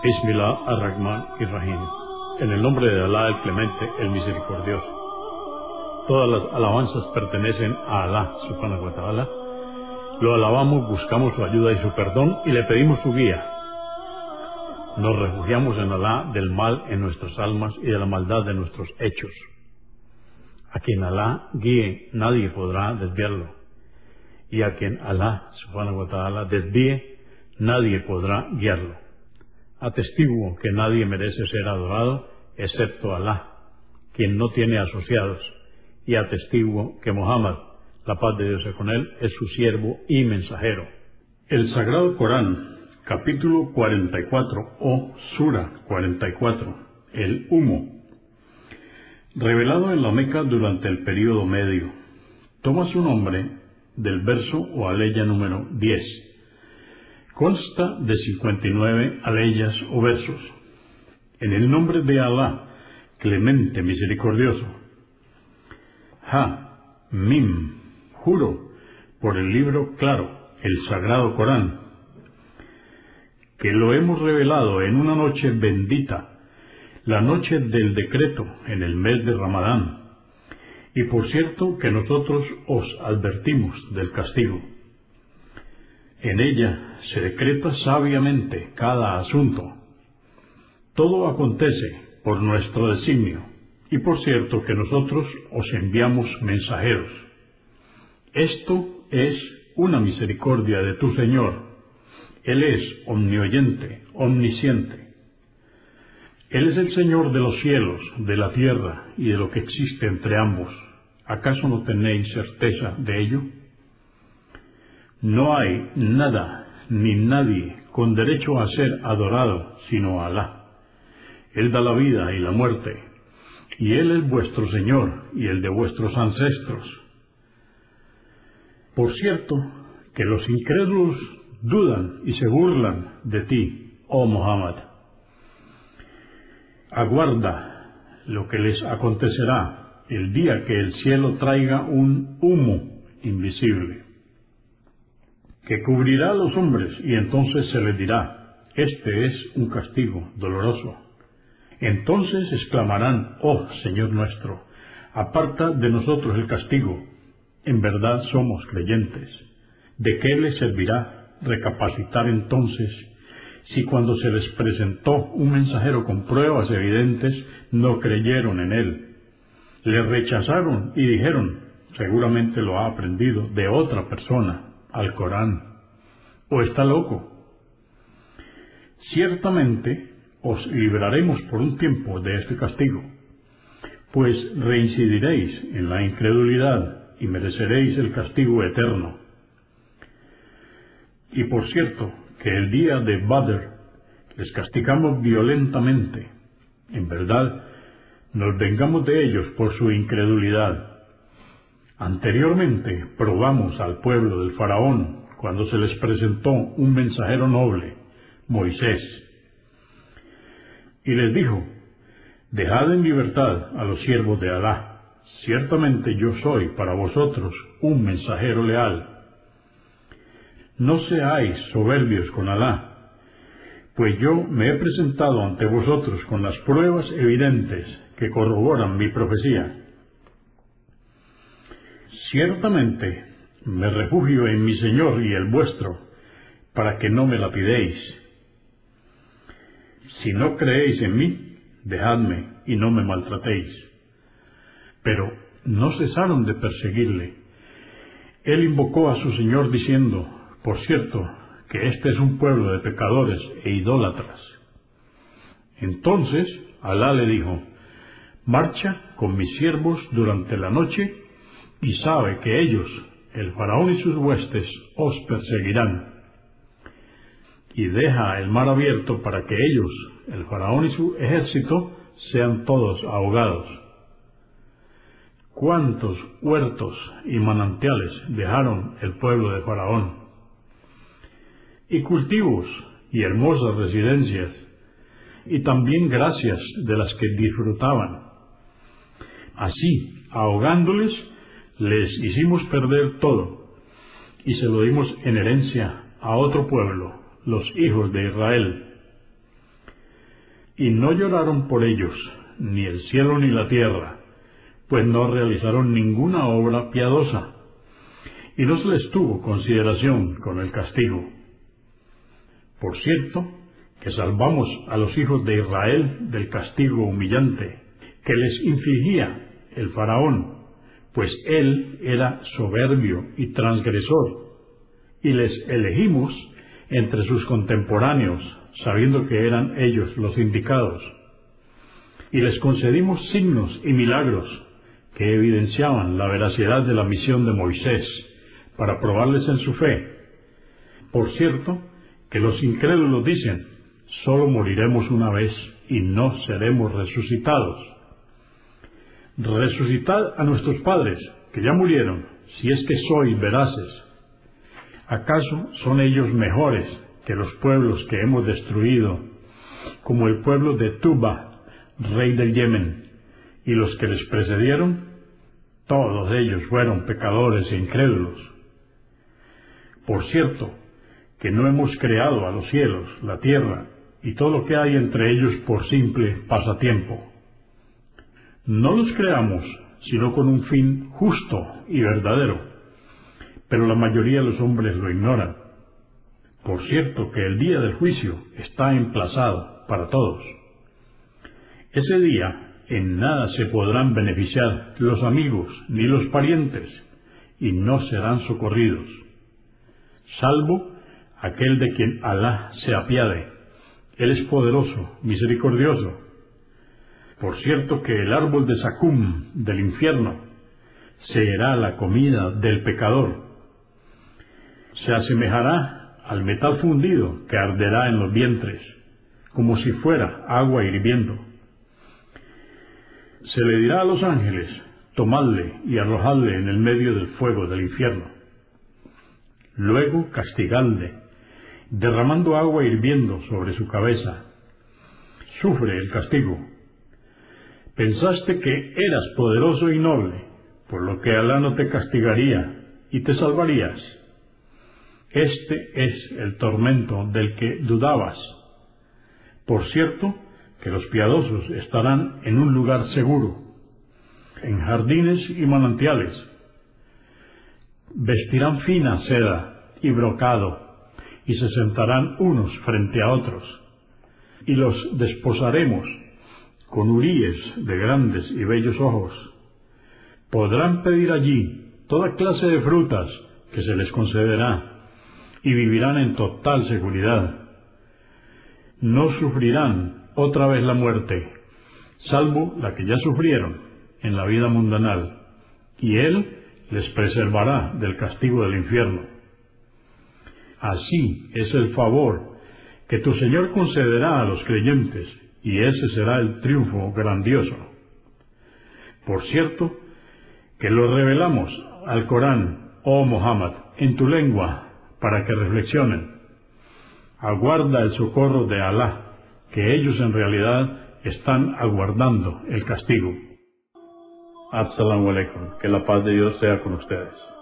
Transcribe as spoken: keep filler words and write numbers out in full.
Bismillah ar-Rahman ir-Rahim. En el nombre de Alá el Clemente, el Misericordioso. Todas las alabanzas pertenecen a Alá, subhanahu wa ta'ala. Lo alabamos, buscamos su ayuda y su perdón y le pedimos su guía. Nos refugiamos en Alá del mal en nuestras almas y de la maldad de nuestros hechos. A quien Alá guíe, nadie podrá desviarlo. Y a quien Alá, subhanahu wa ta'ala, desvíe, nadie podrá guiarlo. Atestiguo que nadie merece ser adorado excepto Alá, quien no tiene asociados, y atestiguo que Muhammad, la paz de Dios sea con él, es su siervo y mensajero. El Sagrado Corán, capítulo cuarenta y cuatro o Sura cuarenta y cuatro, el humo, revelado en la Meca durante el período medio, toma su nombre del verso o aleya número diez. Consta de cincuenta y nueve aleyas o versos. En el nombre de Alá, Clemente, Misericordioso. Ha, Mim, juro por el libro claro, el Sagrado Corán, que lo hemos revelado en una noche bendita, la noche del decreto en el mes de Ramadán, y por cierto que nosotros os advertimos del castigo. En ella se decreta sabiamente cada asunto. Todo acontece por nuestro designio, y por cierto que nosotros os enviamos mensajeros. Esto es una misericordia de tu Señor. Él es omnioyente, omnisciente. Él es el Señor de los cielos, de la tierra y de lo que existe entre ambos. ¿Acaso no tenéis certeza de ello? No hay nada ni nadie con derecho a ser adorado sino Alá. Él da la vida y la muerte, y Él es vuestro Señor y el de vuestros ancestros. Por cierto, que los incrédulos dudan y se burlan de ti, oh Muhammad. Aguarda lo que les acontecerá el día que el cielo traiga un humo invisible, que cubrirá a los hombres, y entonces se les dirá: este es un castigo doloroso. Entonces exclamarán: oh Señor nuestro, aparta de nosotros el castigo. En verdad somos creyentes. ¿De qué les servirá recapacitar entonces, si cuando se les presentó un mensajero con pruebas evidentes no creyeron en él? Le rechazaron y dijeron: seguramente lo ha aprendido de otra persona, al Corán, o está loco. Ciertamente os libraremos por un tiempo de este castigo, pues reincidiréis en la incredulidad y mereceréis el castigo eterno. Y por cierto que el día de Badr les castigamos violentamente. En verdad, nos vengamos de ellos por su incredulidad. Anteriormente probamos al pueblo del faraón cuando se les presentó un mensajero noble, Moisés, y les dijo: dejad en libertad a los siervos de Alá. Ciertamente yo soy para vosotros un mensajero leal. No seáis soberbios con Alá, pues yo me he presentado ante vosotros con las pruebas evidentes que corroboran mi profecía. Ciertamente me refugio en mi Señor y el vuestro, para que no me lapidéis. Si no creéis en mí, dejadme y no me maltratéis. Pero no cesaron de perseguirle. Él invocó a su Señor diciendo: por cierto, que este es un pueblo de pecadores e idólatras. Entonces Alá le dijo: marcha con mis siervos durante la noche, y sabe que ellos, el faraón y sus huestes, os perseguirán. Y deja el mar abierto para que ellos, el faraón y su ejército, sean todos ahogados. ¿Cuántos huertos y manantiales dejaron el pueblo de Faraón? Y cultivos y hermosas residencias, y también gracias de las que disfrutaban. Así, ahogándoles, les hicimos perder todo, y se lo dimos en herencia a otro pueblo, los hijos de Israel. Y no lloraron por ellos, ni el cielo ni la tierra, pues no realizaron ninguna obra piadosa, y no se les tuvo consideración con el castigo. Por cierto, que salvamos a los hijos de Israel del castigo humillante que les infligía el faraón, pues él era soberbio y transgresor, y les elegimos entre sus contemporáneos, sabiendo que eran ellos los indicados, y les concedimos signos y milagros que evidenciaban la veracidad de la misión de Moisés, para probarles en su fe. Por cierto, que los incrédulos dicen, solo moriremos una vez y no seremos resucitados. Resucitad a nuestros padres, que ya murieron, si es que sois veraces. ¿Acaso son ellos mejores que los pueblos que hemos destruido, como el pueblo de Tuba, rey del Yemen, y los que les precedieron? Todos ellos fueron pecadores e incrédulos. Por cierto, que no hemos creado a los cielos, la tierra, y todo lo que hay entre ellos por simple pasatiempo. No los creamos, sino con un fin justo y verdadero, pero la mayoría de los hombres lo ignoran. Por cierto que el día del juicio está emplazado para todos. Ese día en nada se podrán beneficiar los amigos ni los parientes, y no serán socorridos, salvo aquel de quien Alá se apiade. Él es poderoso, misericordioso. Por cierto que el árbol de Zacum del infierno será la comida del pecador. Se asemejará al metal fundido que arderá en los vientres, como si fuera agua hirviendo. Se le dirá a los ángeles, tomadle y arrojadle en el medio del fuego del infierno. Luego castigadle, derramando agua hirviendo sobre su cabeza. Sufre el castigo. Pensaste que eras poderoso y noble, por lo que Alá no te castigaría y te salvarías. Este es el tormento del que dudabas. Por cierto, que los piadosos estarán en un lugar seguro, en jardines y manantiales. Vestirán fina seda y brocado, y se sentarán unos frente a otros, y los desposaremos con huríes de grandes y bellos ojos. Podrán pedir allí toda clase de frutas que se les concederá, y vivirán en total seguridad. No sufrirán otra vez la muerte, salvo la que ya sufrieron en la vida mundanal, y Él les preservará del castigo del infierno. Así es el favor que tu Señor concederá a los creyentes, y ese será el triunfo grandioso. Por cierto, que lo revelamos al Corán, oh Muhammad, en tu lengua, para que reflexionen. Aguarda el socorro de Alá, que ellos en realidad están aguardando el castigo. Assalamu alaikum, que la paz de Dios sea con ustedes.